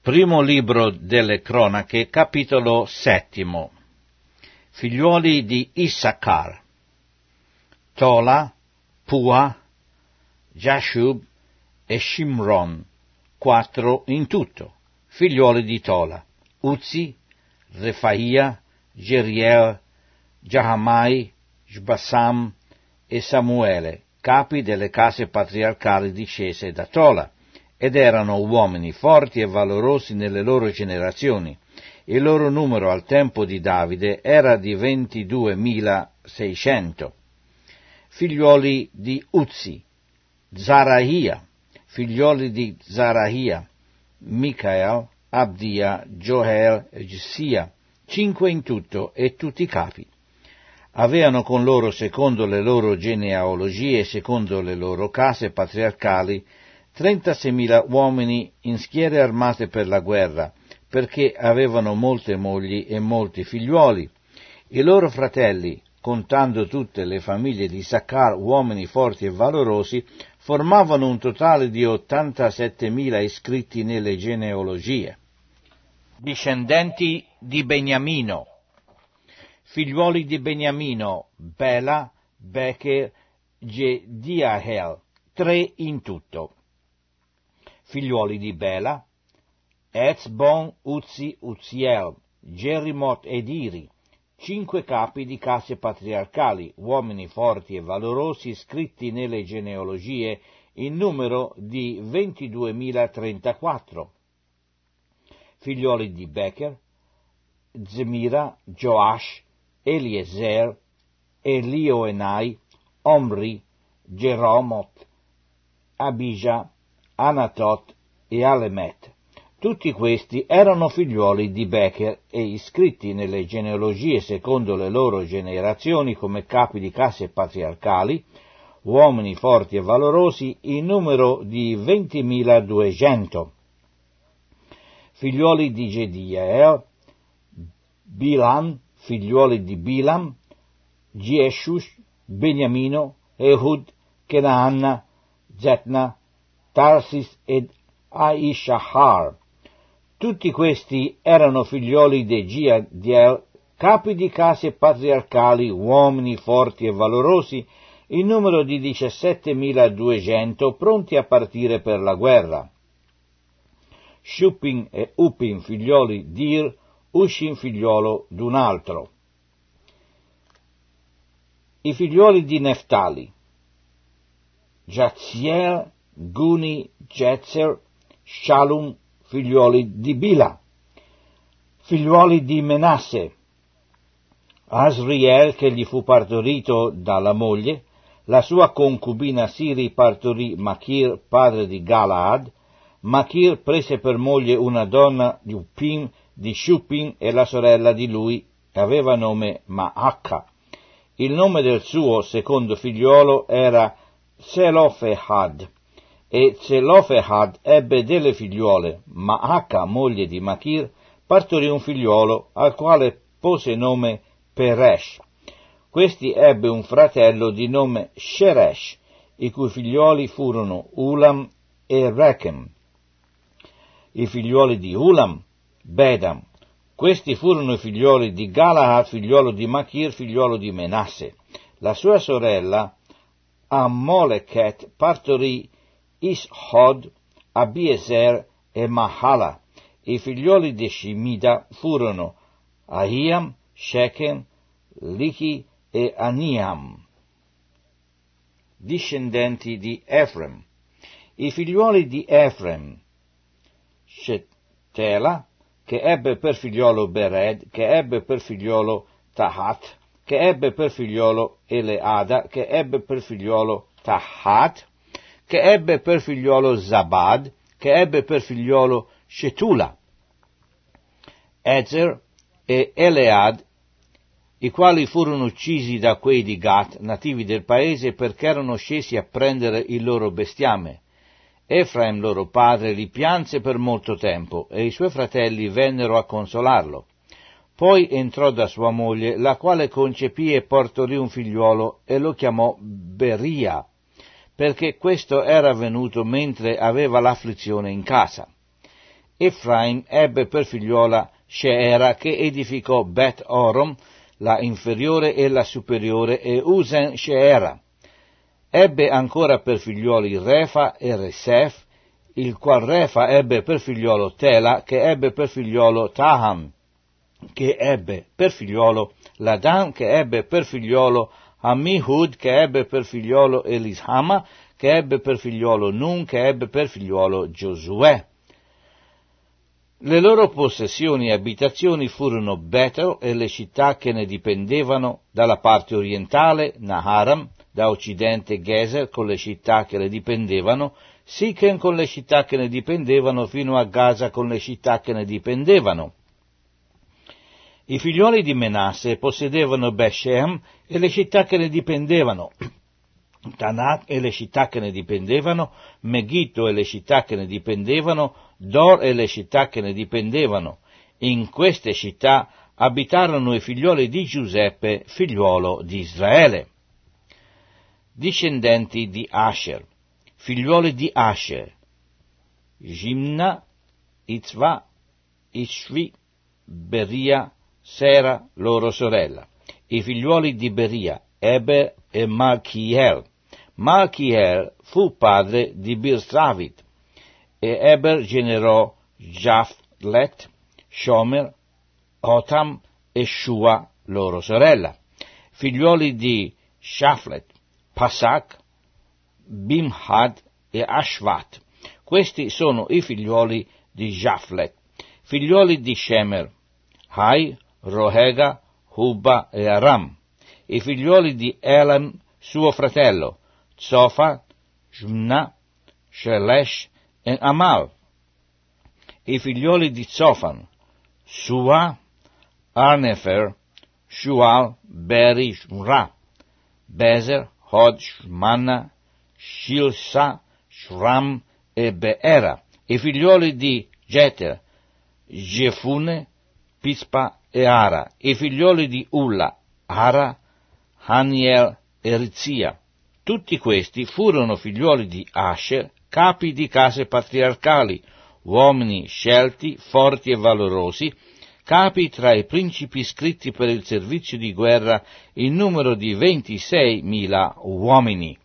Primo libro delle Cronache, capitolo 7. Figliuoli di Issachar: Tola, Pua, Jashub e Shimron, 4 in tutto. Figliuoli di Tola: Uzzi, Refaia, Jeriel, Jahamai, Shbassam e Samuele, capi delle case patriarcali discese da Tola, ed erano uomini forti e valorosi nelle loro generazioni. Il loro numero al tempo di Davide era di 22.600. Figliuoli di Uzzi: Zarahia. Figliuoli di Zarahia: Micael, Abdia, Joel e Sia, 5 in tutto, e tutti capi. Avevano con loro, secondo le loro genealogie e secondo le loro case patriarcali, 36.000 uomini in schiere armate per la guerra, perché avevano molte mogli e molti figliuoli. I loro fratelli, contando tutte le famiglie di Issachar, uomini forti e valorosi, formavano un totale di 87.000 iscritti nelle genealogie. Discendenti di Beniamino: figliuoli di Beniamino: Bela, Becher, Jediahel, 3 in tutto. Figliuoli di Bela: Ezbon, Uzzi, Uzziel, Jerimot ed Iri, 5 capi di case patriarcali, uomini forti e valorosi, scritti nelle genealogie, in numero di 22.034. Figliuoli di Becher: Zemira, Joash, Eliezer, Elioenai, Omri, Jeromot, Abijah, Anatot e Alemet. Tutti questi erano figliuoli di Becher e iscritti nelle genealogie secondo le loro generazioni come capi di case patriarcali, uomini forti e valorosi, in numero di 20.200. Figliuoli di Jediael: Bilan, figliuoli di Bilam, Gieshush, Beniamino, Ehud, Kenaanna, Zetna, Tarsis ed Aishahar. Tutti questi erano figlioli di Jediael, capi di case patriarcali, uomini forti e valorosi, in numero di 17.200, pronti a partire per la guerra. Shuppim e Uppim, figlioli di Ir, Ushim, figliolo d'un altro. I figlioli di Neftali: Jazziel, Guni, Jetzer, Shalum, figlioli di Bila. Figliuoli di Menasse: Asriel, che gli fu partorito dalla moglie, la sua concubina Siri partorì Machir, padre di Galaad. Machir prese per moglie una donna di Uppim, di Shuppim, e la sorella di lui aveva nome Maacca. Il nome del suo secondo figliuolo era Zelofehad, e Zelofehad ebbe delle figliuole. Maacca, moglie di Machir, partorì un figliuolo, al quale pose nome Peresh. Questi ebbe un fratello di nome Sheresh, i cui figliuoli furono Ulam e Rechem. I figliuoli di Ulam: Bedam. Questi furono i figliuoli di Galaad, figliuolo di Machir, figliuolo di Menasse. La sua sorella Ammoleket partorì Ishod, Abiezer e Mahala. I figliuoli di Shemida furono Ahiam, Shechem, Lichi e Aniam. Discendenti di Efrem: i figliuoli di Efrem: Shetela, che ebbe per figliolo Bered, che ebbe per figliolo Tahat, che ebbe per figliolo Eleada, che ebbe per figliolo Tahat, che ebbe per figliolo Zabad, che ebbe per figliolo Shetula. Ezer e Elead, i quali furono uccisi da quei di Gat, nativi del paese, perché erano scesi a prendere il loro bestiame. Efraim, loro padre, li pianse per molto tempo, e i suoi fratelli vennero a consolarlo. Poi entrò da sua moglie, la quale concepì e partorì un figliuolo, e lo chiamò Beria, perché questo era avvenuto mentre aveva l'afflizione in casa. Efraim ebbe per figliuola Sheera, che edificò Bet Orom, la inferiore e la superiore, e Usen Sheera. Ebbe ancora per figliuoli Refa e Resef, il qual Refa ebbe per figliuolo Tela, che ebbe per figliuolo Taham, che ebbe per figliuolo Ladan, che ebbe per figliuolo Ammihud, che ebbe per figliuolo Elishama, che ebbe per figliuolo Nun, che ebbe per figliuolo Giosuè. Le loro possessioni e abitazioni furono Betel e le città che ne dipendevano, dalla parte orientale Naharam, da occidente Geser con le città che ne dipendevano, Sichem con le città che ne dipendevano, fino a Gaza con le città che ne dipendevano. I figlioli di Menasse possedevano Beshem e le città che ne dipendevano, Tanak e le città che ne dipendevano, Megiddo e le città che ne dipendevano, Dor e le città che ne dipendevano. In queste città abitarono i figlioli di Giuseppe, figliuolo di Israele. Discendenti di Asher. Figliuoli di Asher: Jimna, Itzva, Ishvi, Beria, Sera, loro sorella. I figliuoli di Beria: Eber e Malchiel. Malchiel fu padre di Birsavit, e Eber generò Japhlet, Shomer, Otam e Shua, loro sorella. Figliuoli di Shaflet: Pasak, Bimhad e Ashvat. Questi sono i figliuoli di Japhlet. Figliuoli di Shemer: Hai, Rohega, Hubba e Aram. I figliuoli di Elam, suo fratello: Zofa, Jmna, Shelesh e Amal. I figliuoli di Zofan: Sua, Arnefer, Shual, Beri, Shmra, Bezer, Hod, Shmanna, Shilsa, Shram e Beera. I figliuoli di Jeter: Jefune, Pispa e Ara. I figliuoli di Ulla: Ara, Haniel e Rizia. Tutti questi furono figliuoli di Asher, capi di case patriarcali, uomini scelti, forti e valorosi, capi tra i principi iscritti per il servizio di guerra, in numero di 26.000 uomini.